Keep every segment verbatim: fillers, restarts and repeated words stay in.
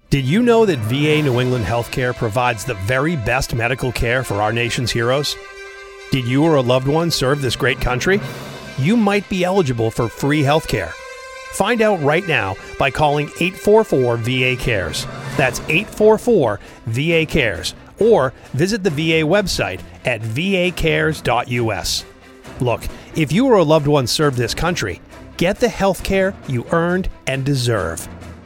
Did you know that V A New England Healthcare provides the very best medical care for our nation's heroes? Did you or a loved one serve this great country? You might be eligible for free healthcare. Find out right now by calling eight four four V A cares. That's eight four four V A cares. Or visit the V A website at v a cares dot u s. Look, if you or a loved one served this country, get the health care you earned and deserve.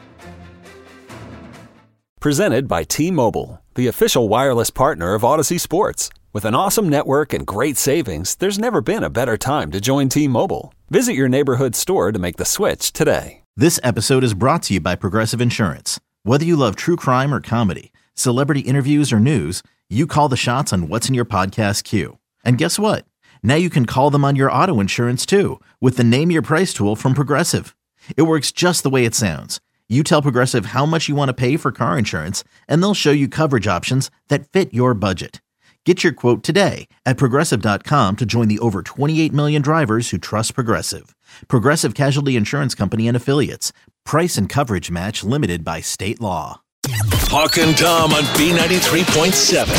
Presented by T-Mobile, the official wireless partner of Odyssey Sports. With an awesome network and great savings, there's never been a better time to join T-Mobile. Visit your neighborhood store to make the switch today. This episode is brought to you by Progressive Insurance. Whether you love true crime or comedy, celebrity interviews or news, you call the shots on what's in your podcast queue. And guess what? Now you can call them on your auto insurance too with the Name Your Price tool from Progressive. It works just the way it sounds. You tell Progressive how much you want to pay for car insurance, and they'll show you coverage options that fit your budget. Get your quote today at Progressive dot com to join the over twenty-eight million drivers who trust Progressive. Progressive Casualty Insurance Company and Affiliates. Price and coverage match limited by state law. Hawk and Tom on B ninety-three point seven.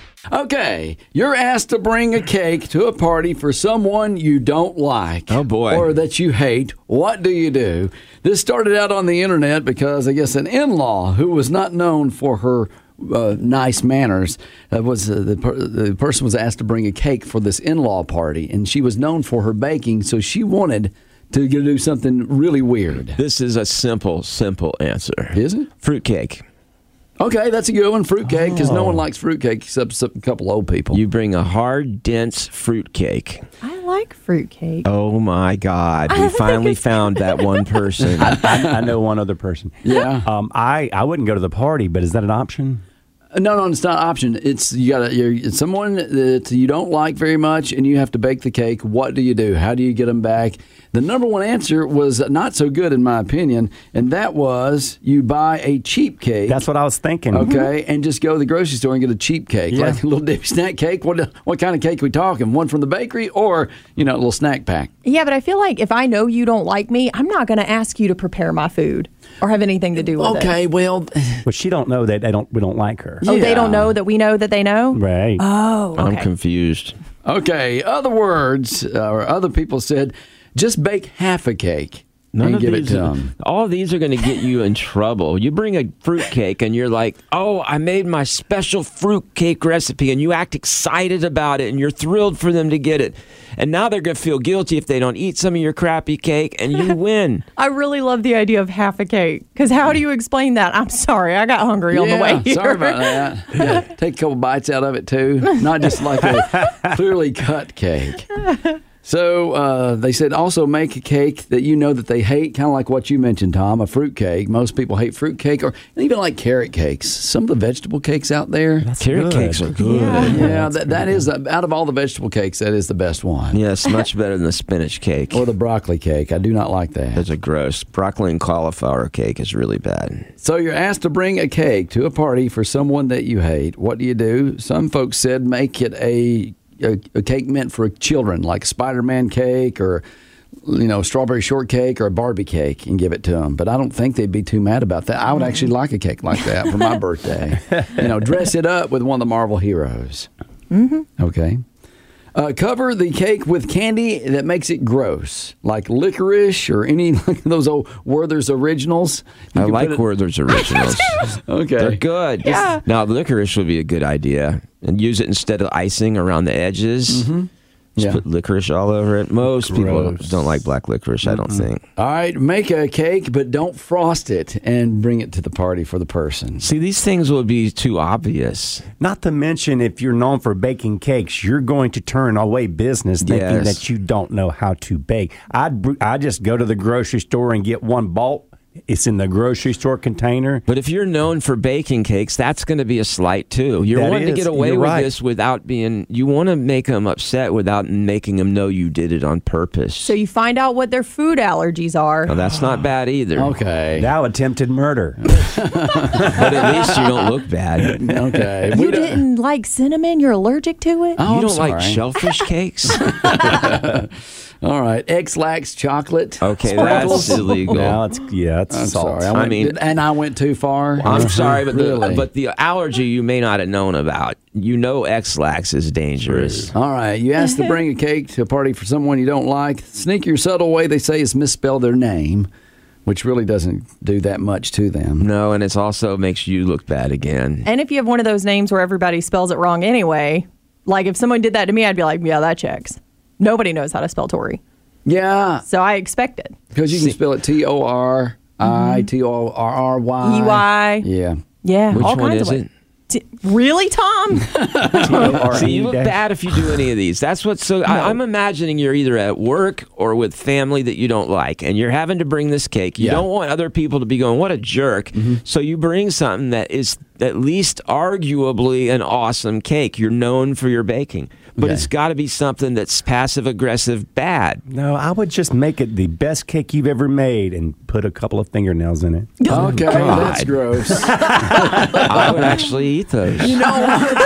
Okay, you're asked to bring a cake to a party for someone you don't like. Oh, boy. Or that you hate. What do you do? This started out on the internet because, I guess, an in-law who was not known for her uh, nice manners uh, was uh, the, per- the person was asked to bring a cake for this in-law party, and she was known for her baking, so she wanted to do something really weird. This is a simple, simple answer. Is it? Fruitcake. Okay, that's a good one. Fruitcake, because oh. no one likes fruitcake except a couple old people. You bring a hard, dense fruitcake. I like fruitcake. Oh, my God. We finally found that one person. I, I, I know one other person. Yeah. Um, I, I wouldn't go to the party, but is that an option? No, no, it's not an option. It's you got you're it's someone that you don't like very much, and you have to bake the cake. What do you do? How do you get them back? The number one answer was not so good, in my opinion, and that was you buy a cheap cake. That's what I was thinking. Okay, and just go to the grocery store and get a cheap cake, yeah. like a little dippy snack cake. What what kind of cake are we talking? One from the bakery, or you know, a little snack pack? Yeah, but I feel like if I know you don't like me, I'm not going to ask you to prepare my food or have anything to do with okay, it. Okay, well, but she don't know that they don't. We don't like her. Oh, yeah. they don't know that we know that they know? Right. Oh, okay. I'm confused. Okay, other words, uh, or other people said, just bake half a cake None and of give these, it to them. All of these are going to get you in trouble. You bring a fruit cake and you're like, oh, I made my special fruit cake recipe, and you act excited about it and you're thrilled for them to get it. And now they're going to feel guilty if they don't eat some of your crappy cake, and you win. I really love the idea of half a cake, because how do you explain that? I'm sorry, I got hungry yeah, on the way here. Sorry about that. Yeah, take a couple bites out of it too, not just like a clearly cut cake. So uh, they said also make a cake that you know that they hate, kind of like what you mentioned, Tom, a fruit cake. Most people hate fruit cake, or even like carrot cakes. Some of the vegetable cakes out there. That's carrot good. cakes are good. Yeah, yeah that, that is, out of all the vegetable cakes, that is the best one. Yes, much better than the spinach cake. Or the broccoli cake. I do not like that. Those are gross. Broccoli and cauliflower cake is really bad. So you're asked to bring a cake to a party for someone that you hate. What do you do? Some folks said make it a A, a cake meant for children, like Spider-Man cake or, you know, strawberry shortcake or a Barbie cake, and give it to them. But I don't think they'd be too mad about that. I would actually like a cake like that for my birthday. You know, dress it up with one of the Marvel heroes. Mm-hmm. Okay. Uh, cover the cake with candy that makes it gross, like licorice or any like those old Werther's Originals. You I like it... Werther's Originals. Okay. They're good. Yeah. Now, licorice would be a good idea. And use it instead of icing around the edges. Mm-hmm. Just yeah. put licorice all over it. Most Gross. people don't like black licorice, I don't Mm-hmm. think. All right, make a cake, but don't frost it and bring it to the party for the person. See, these things will be too obvious. Not to mention, if you're known for baking cakes, you're going to turn away business thinking Yes. that you don't know how to bake. I'd br- I just go to the grocery store and get one bulk. It's in the grocery store container. But if you're known for baking cakes, that's going to be a slight too. You're That wanting to is. get away You're with right. this without being, you want to make them upset without making them know you did it on purpose. So you find out what their food allergies are. Now, that's not bad either. Okay. Now attempted murder. But at least you don't look bad. Okay. You We don't- didn't like cinnamon? You're allergic to it? Oh, You I'm don't like sorry. shellfish cakes? All right, X-Lax chocolate. Okay, Sprinkles. that's illegal. No, it's yeah, it's I'm salt. sorry. I, went, I mean- did- and I went too far. I'm sorry, but really? the but the allergy you may not have known about. You know, X-Lax is dangerous. All right, you asked to bring a cake to a party for someone you don't like. Sneaky or subtle way they say is misspell their name, which really doesn't do that much to them. No, and it also makes you look bad again. And if you have one of those names where everybody spells it wrong anyway, like if someone did that to me, I'd be like, yeah, that checks. Nobody knows how to spell Tori. Yeah, So I expected. because you can spell it T O R I T O R R Y. E Y. Yeah. Yeah, Which all one kinds is of it? ways. T- really, Tom? See, you look bad if you do any of these. That's what's so. I, I'm imagining you're either at work or with family that you don't like, and you're having to bring this cake. You Yeah. don't want other people to be going, "What a jerk!" So you bring something that is at least arguably an awesome cake. You're known for your baking, but Okay. it's got to be something that's passive aggressive bad. No, I would just make it the best cake you've ever made and put a couple of fingernails in it. Okay, that's gross. I would actually eat those. You know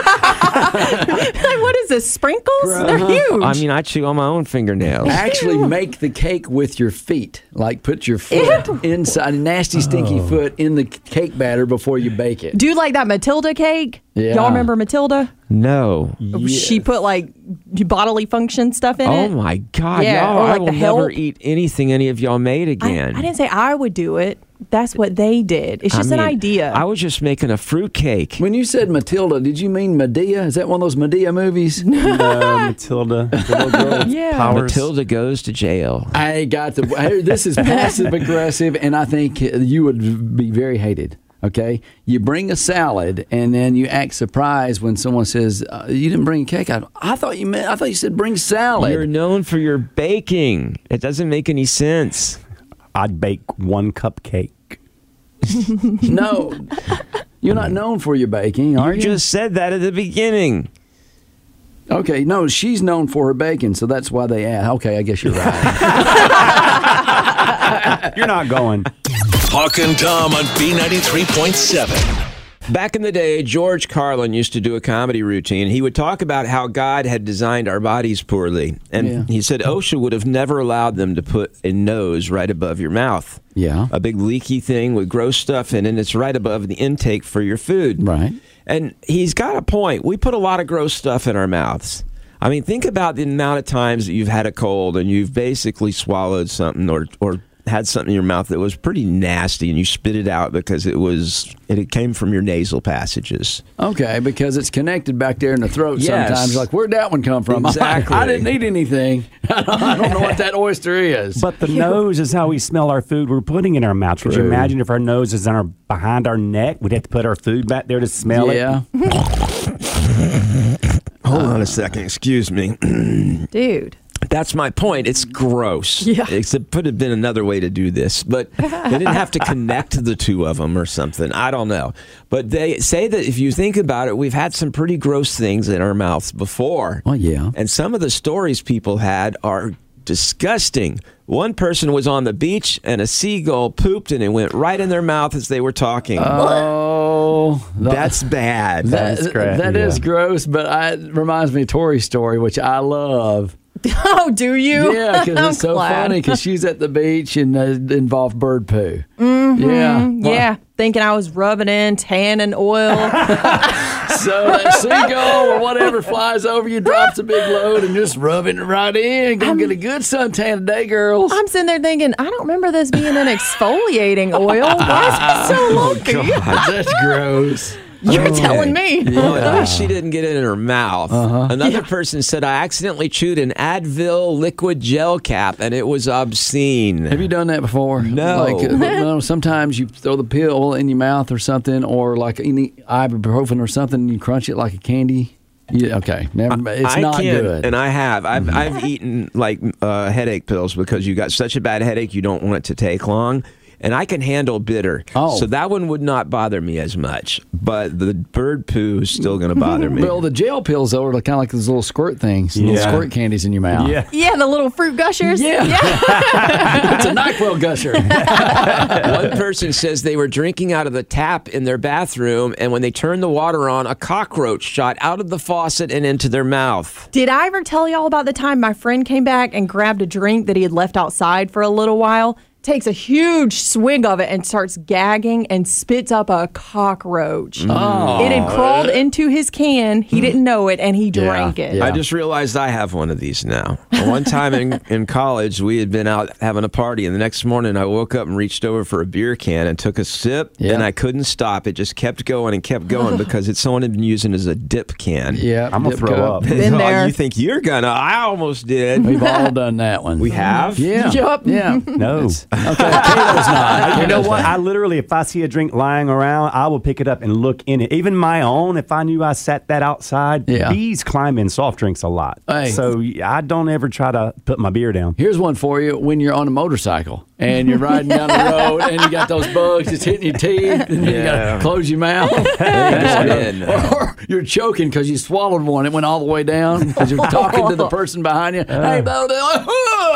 what is this? Sprinkles? They're huge. I mean, I chew on my own fingernails. Actually, make the cake with your feet. Like put your foot inside, a nasty, stinky foot in the cake batter before you bake it. Do you like that Matilda cake? Yeah. Y'all remember Matilda? No. She put like bodily function stuff in Oh it. my God, Yeah, y'all! or like I will the never help. eat anything any of y'all made I, again. I didn't say I would do it. That's what they did. It's I just an mean, idea. I was just making a fruit cake. When you said Matilda, did you mean Medea? Is that one of those Medea movies? No, Matilda, the little girl, Yeah. powers. Matilda goes to jail. I got the. hey, This is passive aggressive, and I think you would be very hated. Okay, you bring a salad, and then you act surprised when someone says uh, you didn't bring cake. I, I thought you meant. I thought you said bring salad. You're known for your baking. It doesn't make any sense. I'd bake one cupcake. No, you're not known for your baking, are You you? just said that at the beginning. Okay, no, she's known for her baking, so that's why they asked. Okay, I guess you're right. You're not going. Hawk and Tom on B ninety-three point seven. Back in the day, George Carlin used to do a comedy routine. He would talk about how God had designed our bodies poorly. And Yeah. he said OSHA would have never allowed them to put a nose right above your mouth. Yeah. A big leaky thing with gross stuff in it, and it's right above the intake for your food. Right. And he's got a point. We put a lot of gross stuff in our mouths. I mean, think about the amount of times that you've had a cold and you've basically swallowed something or or had something in your mouth that was pretty nasty and you spit it out because it was it came from your nasal passages. Okay, because it's connected back there in the throat Yes. sometimes. You're like, where'd that one come from? Exactly. I, didn't eat anything. I don't, I don't know what that oyster is. But the nose is how we smell our food we're putting in our mouth. Could you True. imagine if our nose is on our behind our neck? We'd have to put our food back there to smell yeah. it. Hold on a second. Excuse me. Dude. That's my point. It's gross. Yeah. It could have been another way to do this, but they didn't have to connect the two of them or something. I don't know. But they say that if you think about it, we've had some pretty gross things in our mouths before. Well, yeah. And some of the stories people had are disgusting. One person was on the beach and a seagull pooped and it went right in their mouth as they were talking. Oh, the- That's bad. that, That's correct, that is yeah. gross, but I, it reminds me of Tori's story, which I love. Oh, do you? Yeah, because I'm it's so glad. funny because she's at the beach and uh, it involved bird poo. Mm-hmm. Yeah. Yeah, thinking I was rubbing in tan and oil. So that seagull or whatever flies over you, drops a big load, and just rubbing it right in. Gonna get a good suntan today, girls. I'm sitting there thinking, I don't remember this being an exfoliating oil. Why is it so lumpy? That's gross. You're telling me. Well, at least she didn't get it in her mouth. Uh-huh. Another person said, I accidentally chewed an Advil liquid gel cap and it was obscene. Have you done that before? No. Like, uh, no. Sometimes you throw the pill in your mouth or something, or like any ibuprofen or something, and you crunch it like a candy. Yeah, okay, never. It's I not can, good. and I have. I've I've eaten like uh, headache pills because you got such a bad headache you don't want it to take long. and I can handle bitter. Oh. So that one would not bother me as much. But the bird poo is still going to bother me. Well, the gel pills, though, are kind of like those little squirt things, little Yeah. squirt candies in your mouth. Yeah. Yeah, the little fruit gushers. Yeah. It's a NyQuil gusher. One person says they were drinking out of the tap in their bathroom, and when they turned the water on, a cockroach shot out of the faucet and into their mouth. Did I ever tell y'all about the time my friend came back and grabbed a drink that he had left outside for a little while? Takes a huge swig of it and starts gagging and spits up a cockroach. Oh. It had crawled into his can. He didn't know it, and he Yeah, drank it. yeah. I just realized I have one of these now. One time in, in college, we had been out having a party, and the next morning I woke up and reached over for a beer can and took a sip, Yeah. and I couldn't stop. It just kept going and kept going because it's someone had been using it as a dip can. Yeah, I'm gonna dip throw cup. up. Been Oh, there. you think you're gonna? I almost did. We've all done that one. We have? Yeah. Yup. Yeah. No. Okay, Kato's not. You know what? I literally, if I see a drink lying around, I will pick it up and look in it. Even my own, if I knew I sat that outside, Yeah. bees climb in soft drinks a lot. Hey. So I don't ever try to put my beer down. Here's one for you when you're on a motorcycle and you're riding down the road and you got those bugs just hitting your teeth and you got Yeah. to close your mouth. Going in. Or you're choking because you swallowed one. It went all the way down because you're talking to the person behind you. Hey, blah, blah,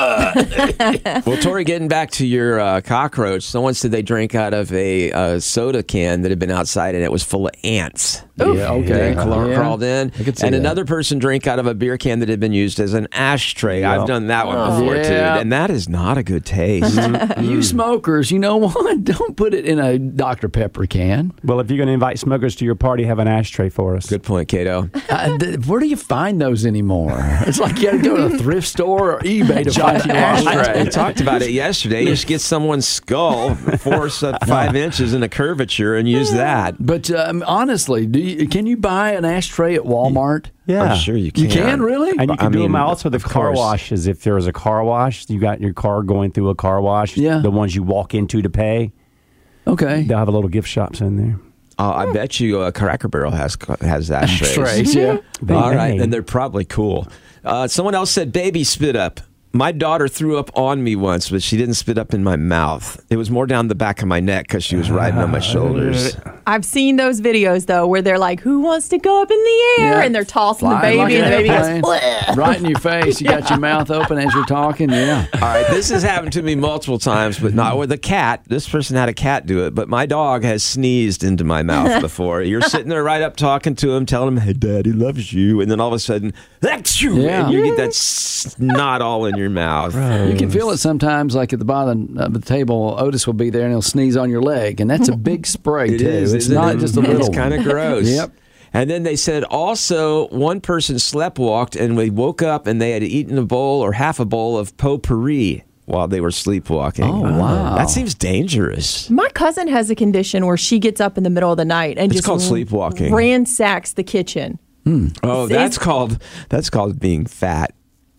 blah. Well, Tori, getting back to your uh, cockroach, someone said they drank out of a uh, soda can that had been outside and it was full of ants. Yeah, okay. They cl- Yeah. crawled in. I could see And that. another person drank out of a beer can that had been used as an ashtray. Yeah. I've done that one before, Yeah. too. And that is not a good taste. You smokers, you know what? Don't put it in a Doctor Pepper can. Well, if you're going to invite smokers to your party, have an ashtray for us. Good point, Cato. Uh, th- where do you find those anymore? It's like you got to go to a thrift store or eBay to find an ashtray. We talked about it yesterday. You just get someone's skull, force up five inches in a curvature, and use that. But um, honestly, do you, can you buy an ashtray at Walmart? Yeah. I'm sure you can. You can really? And you can I do mean, them also the of car course. washes. If there was a car wash, you got your car going through a car wash. Yeah. The ones you walk into to pay, Okay. they'll have a little gift shops in there. Uh, I bet you uh, Cracker Barrel has has ashtrays. Ashtrays, yeah. They All right, may. and they're probably cool. Uh, someone else said, "Baby spit up." My daughter threw up on me once, but she didn't spit up in my mouth. It was more down the back of my neck because she was riding on my shoulders. I've seen those videos, though, where they're like, who wants to go up in the air? Yeah. And they're tossing Flying the baby, like and an the baby airplane. goes, "Bleh." Right in your face. You got your mouth open as you're talking. Yeah. All right, this has happened to me multiple times, but not with a cat. This person had a cat do it, but my dog has sneezed into my mouth before. You're sitting there right up talking to him, telling him, "Hey, Daddy loves you," and then all of a sudden, "Achoo!" Yeah. and you get that snot all in your mouth. You can feel it sometimes, like at the bottom of the table, Otis will be there and he'll sneeze on your leg. And that's a big spray, It too. is, It's isn't not it? just a little It's kind of gross. Yep. And then they said also one person sleptwalked and we woke up and they had eaten a bowl or half a bowl of potpourri while they were sleepwalking. Oh, wow. That seems dangerous. My cousin has a condition where she gets up in the middle of the night and It's just called sleepwalking. ransacks the kitchen. Oh, It's- that's called that's called being fat.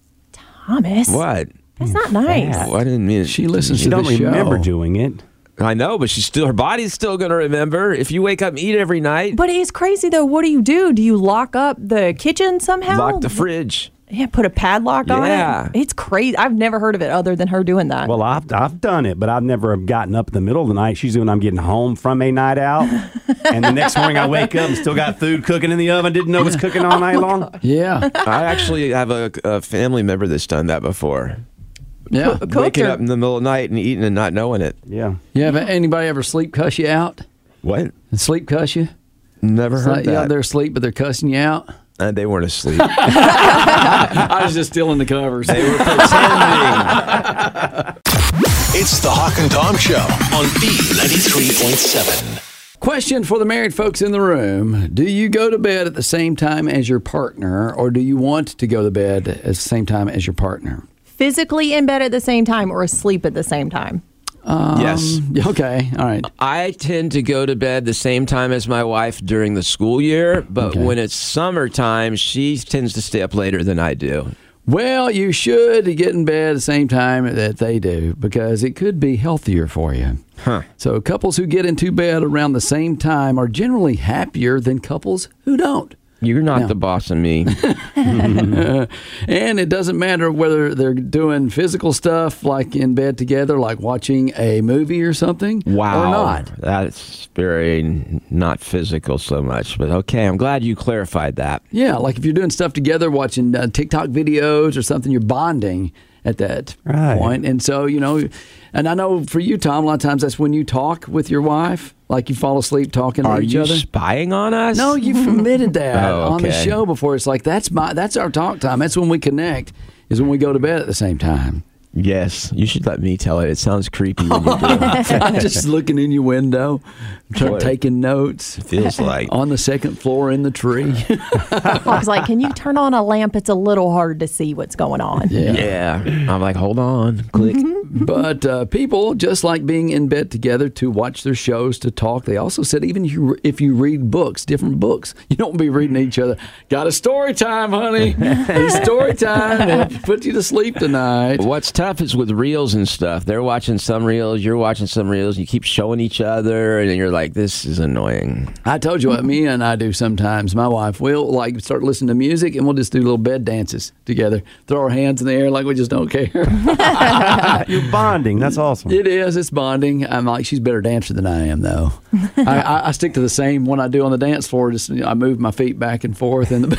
Thomas, What? that's not nice. Oh, I didn't mean She listens She to don't the show. remember doing it. I know, but she's still her body's still going to remember. If you wake up and eat every night, But it's crazy, though. What do you do? Do you lock up the kitchen somehow? lock the fridge. Yeah, put a padlock on Yeah. it. It's crazy. I've never heard of it other than her doing that. Well, I've, I've done it, but I've never gotten up in the middle of the night. It's usually when I'm getting home from a night out. And the next morning I wake up and still got food cooking in the oven. Didn't know it was cooking all night long. Yeah. I actually have a, a family member that's done that before. Yeah. Cooked Waking or- up in the middle of the night and eating and not knowing it. Yeah. Yeah. Have anybody ever sleep cuss you out? What? Sleep cuss you? Never It's heard like, yeah, that. they're asleep, but they're cussing you out. Uh, they weren't asleep. I was just stealing the covers. They were pretending. It's the Hawk and Tom Show on B ninety-three point seven. Question for the married folks in the room. Do you go to bed at the same time as your partner, or do you want to go to bed at the same time as your partner? Physically in bed at the same time or asleep at the same time? Yes. Okay. All right. I tend to go to bed the same time as my wife during the school year, but Okay. when it's summertime, she tends to stay up later than I do. Well, you should get in bed at the same time that they do because it could be healthier for you. Huh. So couples who get into bed around the same time are generally happier than couples who don't. You're not No. the boss of me. And it doesn't matter whether they're doing physical stuff like in bed together, like watching a movie or something, Wow. or not. That's very not physical so much. But okay, I'm glad you clarified that. Yeah, like if you're doing stuff together, watching uh, TikTok videos or something, you're bonding at that Right. point. And so, you know, and I know for you, Tom, a lot of times that's when you talk with your wife, like you fall asleep talking Are to each you other. spying on us? No, you've admitted that Oh, on the okay. show before. It's like that's my that's our talk time. That's when we connect. Is when we go to bed at the same time. Yes, you should let me tell it. It sounds creepy when you do it. I'm just looking in your window, try- What? taking notes. Feels like. On the second floor in the tree. I was like, can you turn on a lamp? It's a little hard to see what's going on. Yeah. I'm like, hold on. Click. But uh, people just like being in bed together to watch their shows, to talk. They also said even if you, if you read books, different books, you don't be reading each other. Got a story time, honey. It's story time. It'll put you to sleep tonight. What's tough is with reels and stuff. They're watching some reels, you're watching some reels, you keep showing each other, and you're like, this is annoying. I told you what me and I do sometimes. My wife will like start listening to music and we'll just do little bed dances together. Throw our hands in the air like we just don't care. You're bonding. That's awesome. It is. It's bonding. I'm like, she's a better dancer than I am, though. I, I, I stick to the same one I do on the dance floor. Just you know, I move my feet back and forth in the.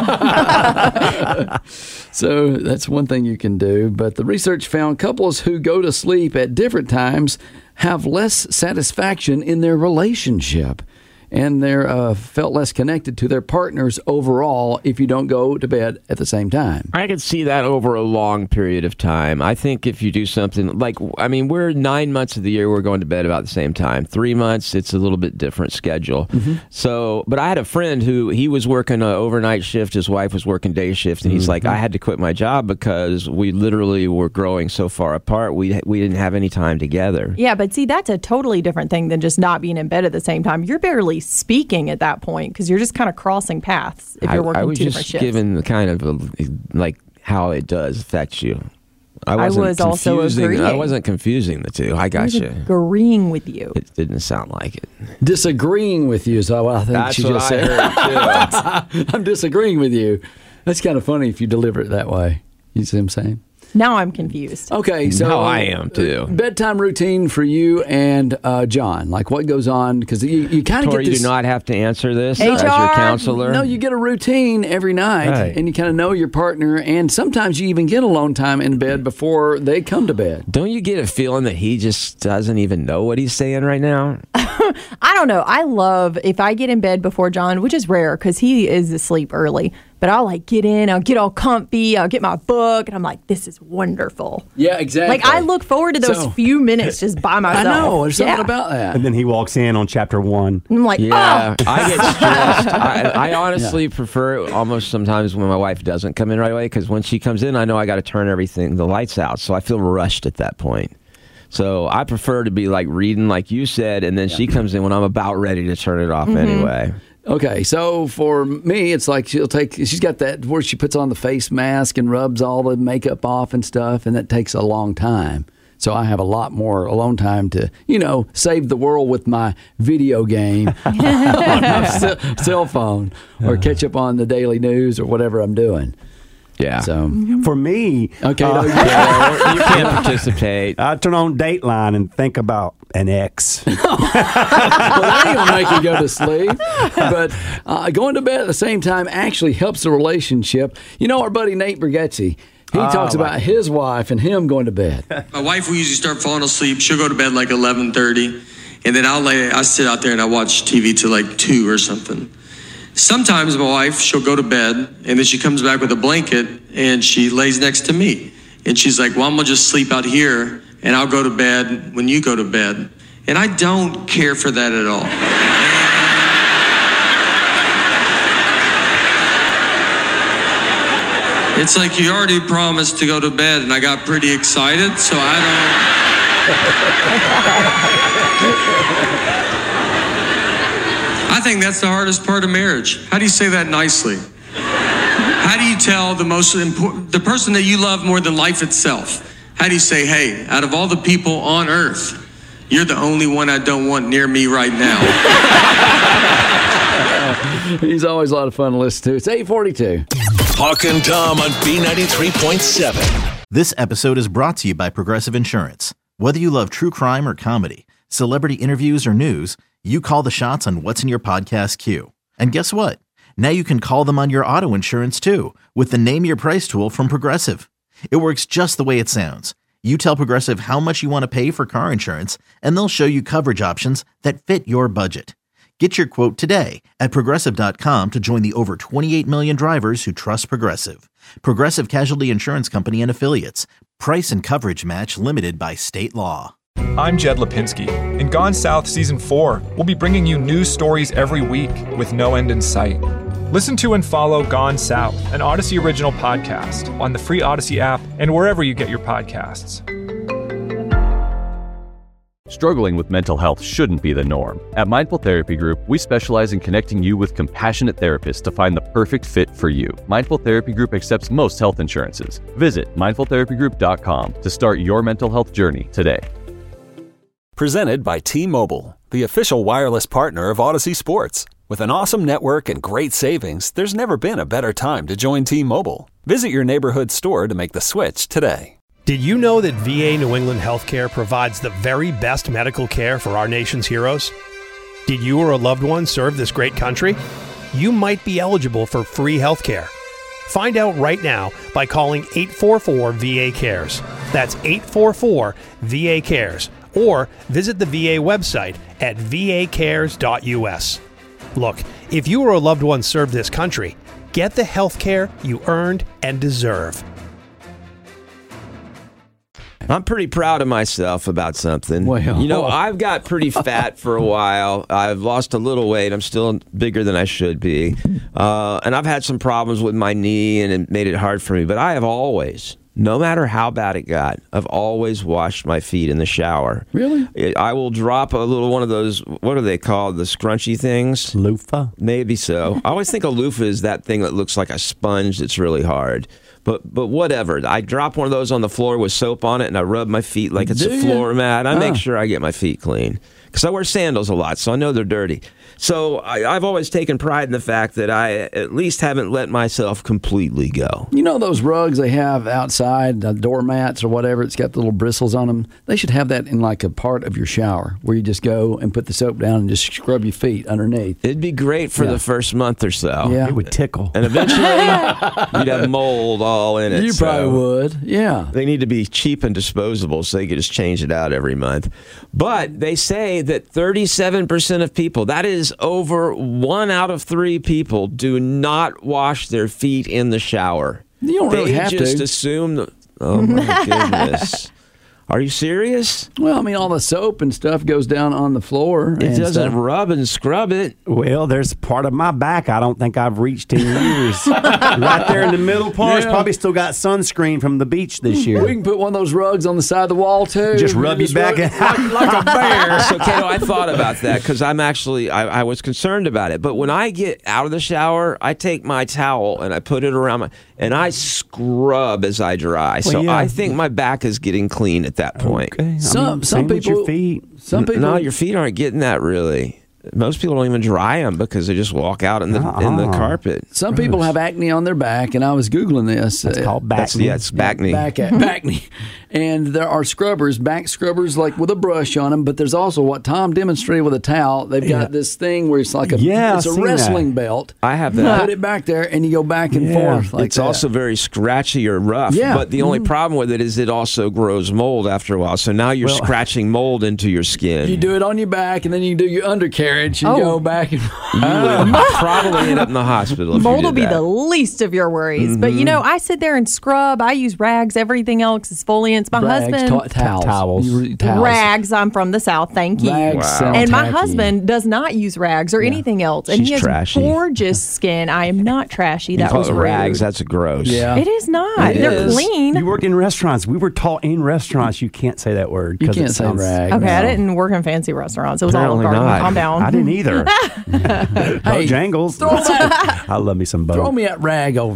So that's one thing you can do. But the research found couples who go to sleep at different times have less satisfaction in their relationship. And they're uh, felt less connected to their partners overall if you don't go to bed at the same time. I could see that over a long period of time. I think if you do something like, I mean, we're nine months of the year, we're going to bed about the same time. Three months, it's a little bit different schedule. Mm-hmm. So, but I had a friend who, he was working an overnight shift, his wife was working day shift, and he's mm-hmm. like, I had to quit my job because we literally were growing so far apart, we, we didn't have any time together. Yeah, but see, that's a totally different thing than just not being in bed at the same time. You're barely speaking at that point because you're just kind of crossing paths if you're working I, I was two just different shifts. given the kind of a, like how it does affect you. I, wasn't I was also confusing- agreeing. I wasn't confusing the two. I got I was you. agreeing with you. It didn't sound like it. Disagreeing with you is what I think That's she what just I said. heard, I'm disagreeing with you. That's kind of funny if you deliver it that way. You see what I'm saying? Now I'm confused. Okay, so No, I am too. uh, bedtime routine for you and uh, John. Like what goes on? Because you, you kind of Tori, get this. you do not have to answer this H R? as your counselor. No, you get a routine every night, Right. and you kind of know your partner. And sometimes you even get alone time in bed before they come to bed. Don't you get a feeling that he just doesn't even know what he's saying right now? I don't know. I love if I get in bed before John, which is rare because he is asleep early. But I'll like get in, I'll get all comfy, I'll get my book, and I'm like, this is wonderful. Yeah, exactly. Like I look forward to those So- few minutes just by I myself. know. There's something Yeah. about that. And then he walks in on chapter one. I'm like, Yeah, oh. I get stressed. I, I honestly prefer it almost sometimes when my wife doesn't come in right away because when she comes in, I know I got to turn everything, the lights out. So I feel rushed at that point. So I prefer to be like reading, like you said, and then she comes in when I'm about ready to turn it off anyway. Okay, so for me, it's like she'll take, she's got that where she puts on the face mask and rubs all the makeup off and stuff, and that takes a long time. So I have a lot more alone time to, you know, save the world with my video game on my ce- cell phone or catch up on the daily news or whatever I'm doing. Yeah. So, For me, okay, uh, no, you- Yeah, you can't participate. I turn on Dateline and think about an ex. well, that ain't gonna make you go to sleep. But uh, going to bed at the same time actually helps the relationship. You know, our buddy Nate Bargatze, he talks about his wife and him going to bed. My wife will usually start falling asleep. She'll go to bed like eleven thirty, and then I'll lay. I sit out there and I watch T V till like two or something. Sometimes my wife, she'll go to bed and then she comes back with a blanket and she lays next to me, and she's like, "Well, I'm gonna just sleep out here and I'll go to bed when you go to bed." And I don't care for that at all. It's like you already promised to go to bed, and I got pretty excited, so I don't. I think that's the hardest part of marriage. How do you say that nicely? How do you tell the most important, the person that you love more than life itself? How do you say, hey, out of all the people on earth, you're the only one I don't want near me right now? He's always a lot of fun to listen to. It's eight forty-two. Hawk and Tom on B ninety-three point seven. This episode is brought to you by Progressive Insurance. Whether you love true crime or comedy, celebrity interviews or news, you call the shots on what's in your podcast queue. And guess what? Now you can call them on your auto insurance too with the Name Your Price tool from Progressive. It works just the way it sounds. You tell Progressive how much you want to pay for car insurance, and they'll show you coverage options that fit your budget. Get your quote today at Progressive dot com to join the over twenty-eight million drivers who trust Progressive. Progressive Casualty Insurance Company and Affiliates. Price and coverage match limited by state law. I'm Jed Lipinski. In Gone South Season four, we'll be bringing you news stories every week with no end in sight. Listen to and follow Gone South, an Odyssey original podcast, on the free Odyssey app and wherever you get your podcasts. Struggling with mental health shouldn't be the norm. At Mindful Therapy Group, we specialize in connecting you with compassionate therapists to find the perfect fit for you. Mindful Therapy Group accepts most health insurances. Visit mindful therapy group dot com to start your mental health journey today. Presented by T-Mobile, the official wireless partner of Odyssey Sports. With an awesome network and great savings, there's never been a better time to join T-Mobile. Visit your neighborhood store to make the switch today. Did you know that V A New England Healthcare provides the very best medical care for our nation's heroes? Did you or a loved one serve this great country? You might be eligible for free healthcare. Find out right now by calling eight four four V A cares. That's eight four four V A cares. Or visit the V A website at v a cares dot u s. Look, if you or a loved one served this country, get the health care you earned and deserve. I'm pretty proud of myself about something. Well. You know, I've got pretty fat for a while. I've lost a little weight. I'm still bigger than I should be. Uh, and I've had some problems with my knee, and it made it hard for me. But I have always, no matter how bad it got, I've always washed my feet in the shower. Really? I will drop a little one of those, what are they called, the scrunchy things? Loofah? Maybe so. I always think a loofah is that thing that looks like a sponge that's really hard. But but whatever. I drop one of those on the floor with soap on it, and I rub my feet like it's Do a you? floor mat. I Huh. make sure I get my feet clean. Because I wear sandals a lot, so I know they're dirty. So I, I've always taken pride in the fact that I at least haven't let myself completely go. You know those rugs they have outside, the doormats or whatever, it's got the little bristles on them? They should have that in like a part of your shower where you just go and put the soap down and just scrub your feet underneath. It'd be great for Yeah. the first month or so. Yeah. It would tickle. And eventually, you'd have mold all in it. You so probably would, yeah. They need to be cheap and disposable so they can just change it out every month. But they say that thirty-seven percent of people, that is over one out of three people, do not wash their feet in the shower. You don't really they have just to. assume that, oh my goodness. Are you serious? Well, I mean, all the soap and stuff goes down on the floor. It and doesn't stuff. rub and scrub it. Well, there's part of my back I don't think I've reached in years. Right there in the middle part, Yeah. probably still got sunscreen from the beach this year. We can put one of those rugs on the side of the wall, too. Just rub your back rub- in. like, like a bear. So, Kato, I thought about that because I'm actually, I, I was concerned about it. But when I get out of the shower, I take my towel and I put it around my, and I scrub as I dry. So Well, yeah. I think my back is getting clean at that point. Okay. I Some- mean, some same with your people- feet. Some people. No, your feet aren't getting that really. Most people don't even dry them because they just walk out in the in the Uh-uh. carpet. Some people have acne on their back, and I was Googling this. It's Uh, called back. That's, yeah, it's back knee. Back, back knee. And there are scrubbers, back scrubbers, like with a brush on them. But there's also what Tom demonstrated with a towel. They've got Yeah. this thing where it's like a Yeah, it's a I've seen wrestling that. belt. I have You that. put it back there, and you go back and Yeah. forth like It's that. also very scratchy or rough. Yeah. But the only problem with it is it also grows mold after a while. So now you're Well- scratching mold into your skin. You do it on your back, and then you do your undercarriage. You Oh. go back and You will probably end up in the hospital if Mold you will did be that. the least of your worries. But you know, I sit there and scrub. I use rags. Everything else is exfoliants. My rags, husband, ta- towels, Towels. You re- towels. rags. I'm from the South. Thank you. Rags Wow. sound And my tacky. husband does not use rags or anything else. And She's he has trashy. gorgeous skin. I am not trashy. You That call was it rude. rags. That's gross. Yeah. It is not. It They're is. clean. You worked in restaurants. We were taught in restaurants you can't say that word. You 'cause can't it say sounds- rag. Okay, I no. didn't work in fancy restaurants. It was Apparently Olive Garden. not. Calm down. I didn't either. Hey, Bojangles. throw, that, I love me some Bo. throw me that rag over there.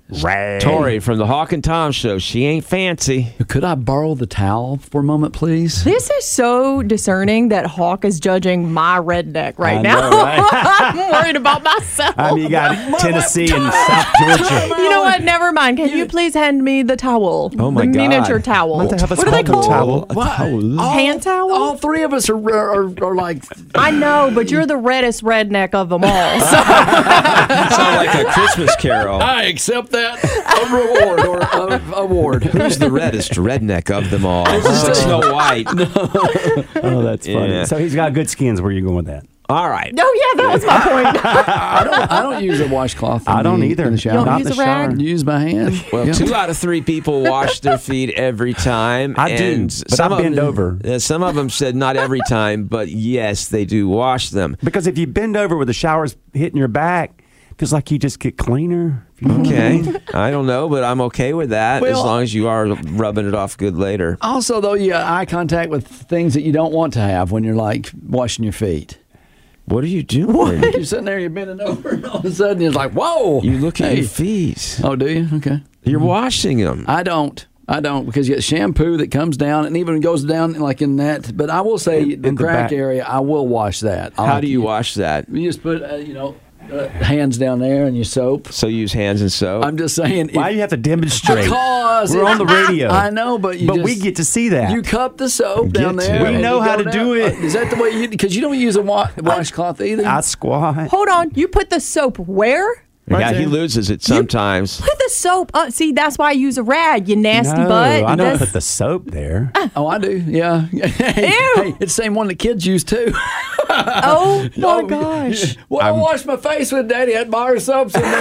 Ray. Tori from the Hawk and Tom Show. She ain't fancy. Could I borrow the towel for a moment, please? This is so discerning that Hawk is judging my redneck right I now. know, right? I'm worried about myself. I mean, you got Tennessee and South Georgia. You know what? Never mind. Can you please hand me the towel? Oh, my the God. miniature towel. What the hell is what are they called a called? towel? A towel. All- Hand towel? All three of us are, are, are like. I know, but you're the reddest redneck of them all. So. Sound like a Christmas carol. I accept that reward or uh, award. Who's the reddest redneck of them all? It's like Snow White. Oh, that's funny. Yeah. So he's got good skins. Where you going with that? All right. No, yeah, that was my point. I don't. I don't use a washcloth. in I don't the- either. In the You shower. don't Not use in a the shower. rag? Use my hand. Well, Yeah. two out of three people wash their feet every time. I do, and but some I of bend them- over. uh, Some of them said not every time, but yes, they do wash them. Because if you bend over with the showers hitting your back, it feels like you just get cleaner. Okay. I don't know, but I'm okay with that as Well- long as you are rubbing it off good later. Also, though, you got eye contact with things that you don't want to have when you're like washing your feet. What are you doing? You're sitting there, you're bending over, and all of a sudden it's like, whoa! You look at Hey. your feet. Oh, do you? Okay. You're washing them. I don't. I don't because you get shampoo that comes down and even goes down like in that. But I will say In- the in the crack back. area, I will wash that. I'll How have do to you use- wash that? You just put uh, you know uh, hands down there and your soap. So you use hands and soap? I'm just saying. Why if- do you have to demonstrate? Because We're on the radio. I know, but you but just, we get to see that. You cup the soap Get down to there. it. We and know you how go to down. do it. Uh, Is that the way you? Because you don't use a wa- washcloth either. I squat. Hold on. You put the soap where? yeah, right he there. loses it sometimes. Put the soap up. See, that's why I use a rag, you nasty no, butt. I don't That's- put the soap there. Oh, I do. Yeah. hey, Ew. hey, it's the same one the kids use too. oh, my Oh, gosh. Well, I wash my face with Daddy. Had bar soaps in there.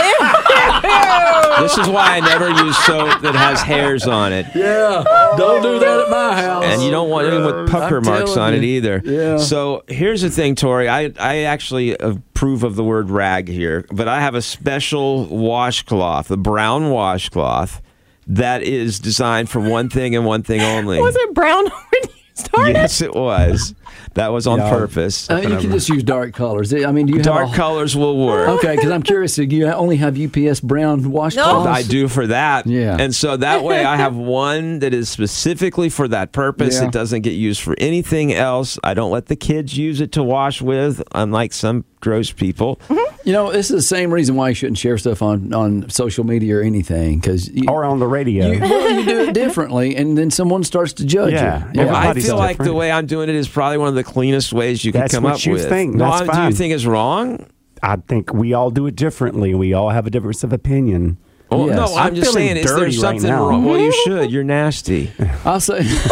This is why I never use soap that has hairs on it. Yeah. Don't do that at my house. And you don't want anything with pucker I'm marks on telling it you. either. Yeah. So here's the thing, Tori. I, I actually approve of the word rag here, but I have a special washcloth, a brown washcloth, that is designed for one thing and one thing only. Was it brown when you started? Yes, it was. That was on Yeah. purpose. Uh, you can just use dark colors. I mean, do you Dark have a, colors will work. Okay, because I'm curious. Do you only have U P S brown washcloths? I do for that. Yeah. And so that way I have one that is specifically for that purpose. Yeah. It doesn't get used for anything else. I don't let the kids use it to wash with, unlike some gross people. You know, this is the same reason why you shouldn't share stuff on, on social media or anything. Because Or on the radio. you, well, you do it differently, and then someone starts to judge Yeah. you. Well, I Everybody's feel like the different. way I'm doing it is probably one of the cleanest ways you That's could come what up you with. think. No, That's do you fine. think it's wrong? I think we all do it differently. We all have a difference of opinion. Oh, Yes. no, I'm, I'm just feeling saying, is there dirty right something now. wrong? Well, you should. You're nasty. I'll say. He's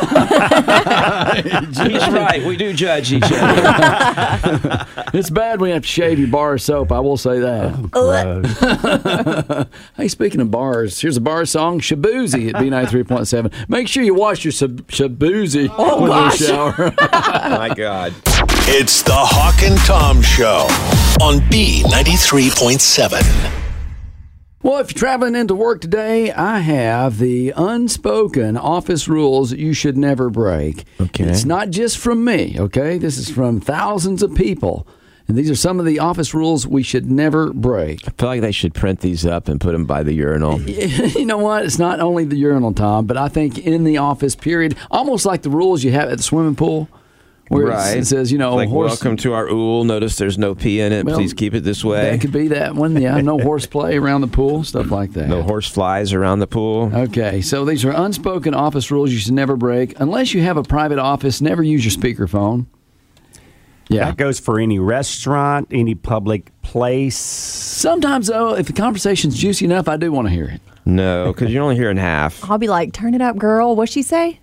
right. We do judge each other. It's bad when you have to shave your bar of soap. I will say that. Gross. Hey, speaking of bars, here's a bar song, Shabuzi at B ninety-three point seven. Make sure you wash your shab- Shabuzi Oh, when gosh. you shower. My God. It's the Hawk and Tom Show on B ninety-three point seven. Well, if you're traveling into work today, I have the unspoken office rules that you should never break. Okay. It's not just from me, okay? This is from thousands of people. And these are some of the office rules we should never break. I feel like they should print these up and put them by the urinal. You know what? It's not only the urinal, Tom, but I think in the office, period, almost like the rules you have at the swimming pool. Where it's- Right. it says, you know, like, horse, welcome to our ool. Notice there's no pee in it. Well, Please keep it this way. That could be that one. Yeah, no horseplay around the pool, stuff like that. No horse flies around the pool. Okay, so these are unspoken office rules you should never break. Unless you have a private office, never use your speakerphone. Yeah. That goes for any restaurant, any public place. Sometimes, though, if the conversation's juicy enough, I do want to hear it. No, because you're only hearing half. I'll be like, turn it up, girl. What'd she say?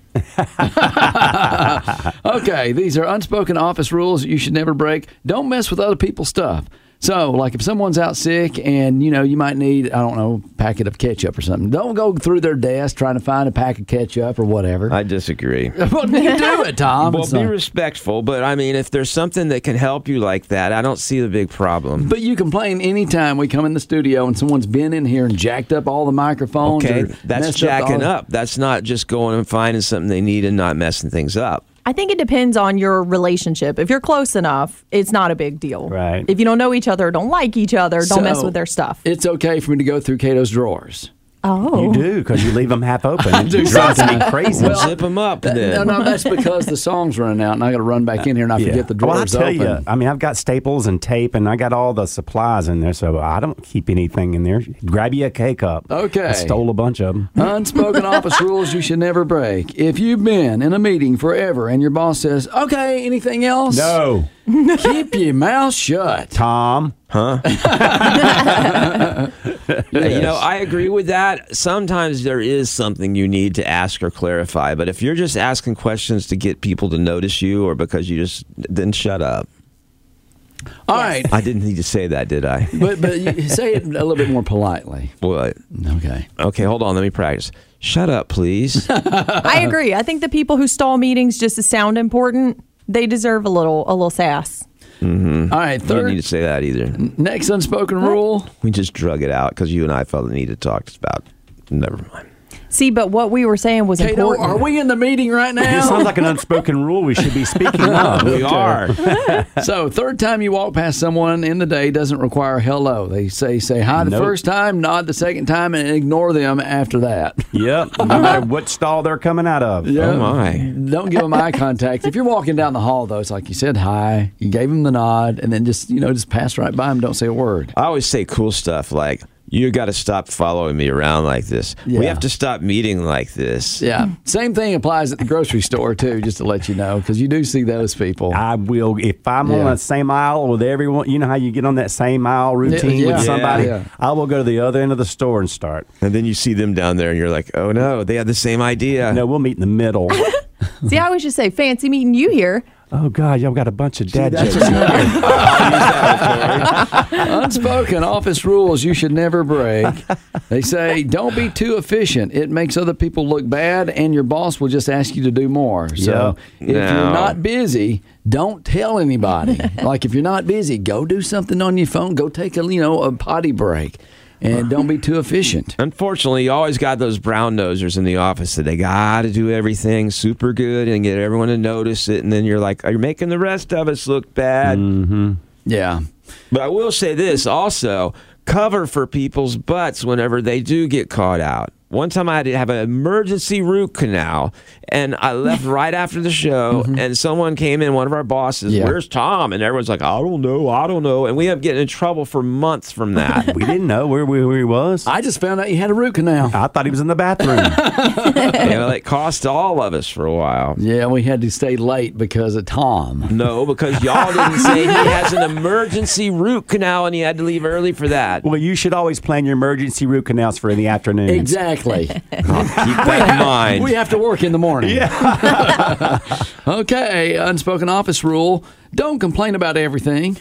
Okay, these are unspoken office rules that you should never break. Don't mess with other people's stuff. So, like if someone's out sick and, you know, you might need, I don't know, a packet of ketchup or something, don't go through their desk trying to find a pack of ketchup or whatever. I disagree. Well, you do it, Tom. Well, It's be not- respectful, but I mean, if there's something that can help you like that, I don't see the big problem. But you complain anytime we come in the studio and someone's been in here and jacked up all the microphones. Okay, or that's messed jacking all- up. That's not just going and finding something they need and not messing things up. I think it depends on your relationship. If you're close enough, it's not a big deal. Right. If you don't know each other, don't like each other, don't So, mess with their stuff. It's okay for me to go through Cato's drawers. Oh. You do, because you leave them half open. It do drives me sometimes. crazy. Well, zip them up then. No, no, that's because the song's running out, and I got to run back in here, and I forget the Well, I drawers tell open. you, I mean, I've got staples and tape, and I got all the supplies in there, so I don't keep anything in there. Grab you a K-cup. Okay. I stole a bunch of them. Unspoken office rules you should never break. If you've been in a meeting forever and your boss says, okay, anything else? No. Keep your mouth shut. Tom. Huh? You know, I agree with that. Sometimes there is something you need to ask or clarify, but if you're just asking questions to get people to notice you or because you just, then shut up. All right. I didn't need to say that, did I? But but you say it a little bit more politely. What? Okay. Okay, hold on. Let me practice. Shut up, please. I agree. I think the people who stall meetings just to sound important, they deserve a little a little sass. Mm-hmm. All right, You third- don't need to say that either. Next unspoken rule. We just drug it out because you and I felt the need to talk about. Never mind. See, but what we were saying was Cato, important. are we in the meeting right now? This sounds like an unspoken rule we should be speaking of. We are. So, third time you walk past someone in the day doesn't require hello. They say say hi the Nope. first time, nod the second time, and ignore them after that. Yep. No matter what stall they're coming out of. Yeah. Oh, my. Don't give them eye contact. If you're walking down the hall, though, it's like you said hi, you gave them the nod, and then just, you know, just pass right by them. Don't say a word. I always say cool stuff like, you got to stop following me around like this. Yeah. We have to stop meeting like this. Yeah. Same thing applies at the grocery store, too, just to let you know, because you do see those people. I will, if I'm Yeah. on the same aisle with everyone, you know how you get on that same aisle routine Yeah, with yeah, somebody? yeah. I will go to the other end of the store and start. And then you see them down there and you're like, oh no, they have the same idea. No, we'll meet in the middle. See, I always just say, fancy meeting you here. Oh, God, y'all got a bunch of dad that's jokes. Unspoken office rules you should never break. They say, don't be too efficient. It makes other people look bad, and your boss will just ask you to do more. So if No. you're not busy, don't tell anybody. Like if you're not busy, go do something on your phone. Go take a you know a potty break, and don't be too efficient. Unfortunately, you always got those brown nosers in the office that they got to do everything super good and get everyone to notice it. And then you're like, you're making the rest of us look bad. Mm-hmm. Yeah. But I will say this also, cover for people's butts whenever they do get caught out. One time I had to have an emergency root canal, and I left right after the show, and someone came in, one of our bosses, Yeah. where's Tom? And everyone's like, I don't know, I don't know. And we ended up getting in trouble for months from that. We didn't know where, where, where he was. I just found out you had a root canal. I thought he was in the bathroom. And it cost all of us for a while. Yeah, we had to stay late because of Tom. No, because y'all didn't say he has an emergency root canal and he had to leave early for that. Well, you should always plan your emergency root canals for in the afternoon. Exactly. Keep that in mind. We have to work in the morning. Yeah. Okay, unspoken office rule. Don't complain about everything.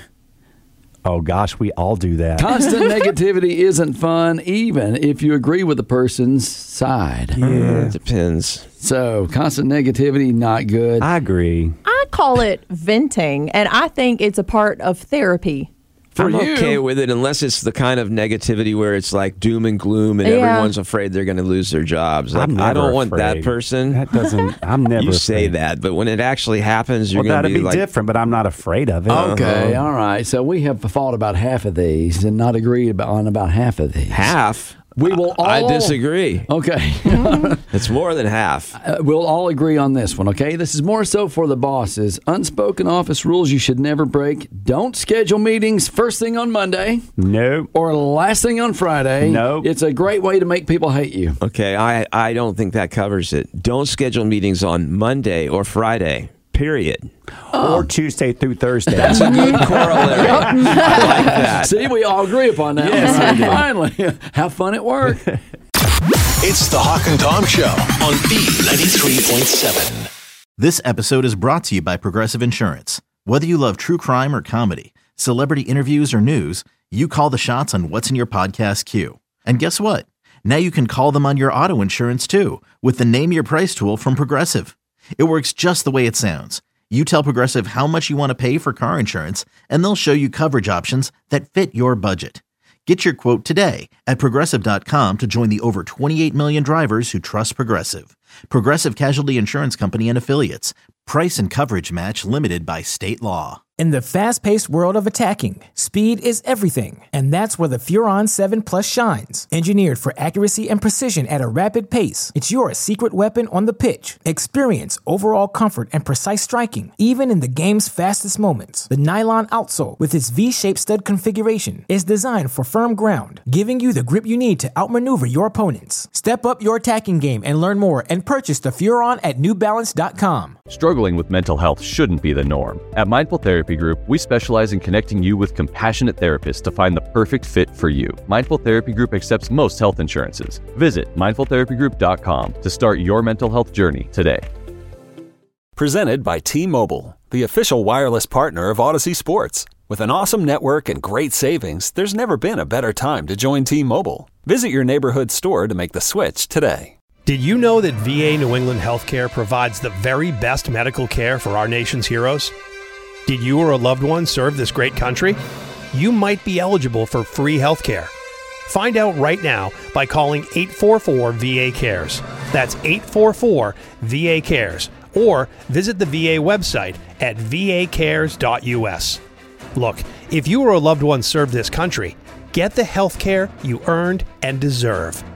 Oh, gosh, we all do that. Constant negativity isn't fun, even if you agree with the person's side. Yeah, it depends. So, constant negativity, not good. I agree. I call it venting, and I think it's a part of therapy. For I'm you. okay with it unless it's the kind of negativity where it's like doom and gloom and Yeah. everyone's afraid they're going to lose their jobs. Like, I'm I never don't want that afraid. person. That doesn't, I'm never You say afraid. that, but when it actually happens, you're Well, going to that'd be, be like, different, but I'm not afraid of it. Okay, all right. So, we have fought about half of these and not agreed about, on about half of these. half. We will all. I disagree. Okay. It's more than half. Uh, we'll all agree on this one, okay? This is more so for the bosses. Unspoken office rules you should never break. Don't schedule meetings first thing on Monday Nope. or last thing on Friday. Nope. It's a great way to make people hate you. Okay, I, I don't think that covers it. Don't schedule meetings on Monday or Friday, period. Or Tuesday through Thursday. That's a good corollary. I like that. See, we all agree upon that. Yes, one. we do. Finally, have fun at work. It's the Hawk and Tom Show on B ninety-three point seven. This episode is brought to you by Progressive Insurance. Whether you love true crime or comedy, celebrity interviews or news, you call the shots on what's in your podcast queue. And guess what? Now you can call them on your auto insurance too with the Name Your Price tool from Progressive. It works just the way it sounds. You tell Progressive how much you want to pay for car insurance, and they'll show you coverage options that fit your budget. Get your quote today at Progressive dot com to join the over twenty-eight million drivers who trust Progressive. Progressive Casualty Insurance Company and Affiliates. Price and coverage match limited by state law. In the fast-paced world of attacking, speed is everything, and that's where the Furon seven Plus shines. Engineered for accuracy and precision at a rapid pace, it's your secret weapon on the pitch. Experience overall comfort and precise striking, even in the game's fastest moments. The nylon outsole, with its V-shaped stud configuration, is designed for firm ground, giving you the grip you need to outmaneuver your opponents. Step up your attacking game and learn more and purchase the Furon at new balance dot com. Struggling with mental health shouldn't be the norm. At Mindful Therapy Group, we specialize in connecting you with compassionate therapists to find the perfect fit for you. Mindful Therapy Group accepts most health insurances. Visit mindful therapy group dot com to start your mental health journey today. Presented by T-Mobile, the official wireless partner of Odyssey Sports. With an awesome network and great savings, there's never been a better time to join T-Mobile. Visit your neighborhood store to make the switch today. Did you know that V A New England Healthcare provides the very best medical care for our nation's heroes? Did you or a loved one serve this great country? You might be eligible for free healthcare. Find out right now by calling eight four four V A cares. That's eight four four V A cares. Or visit the V A website at v a cares dot u s. Look, if you or a loved one served this country, get the health care you earned and deserve.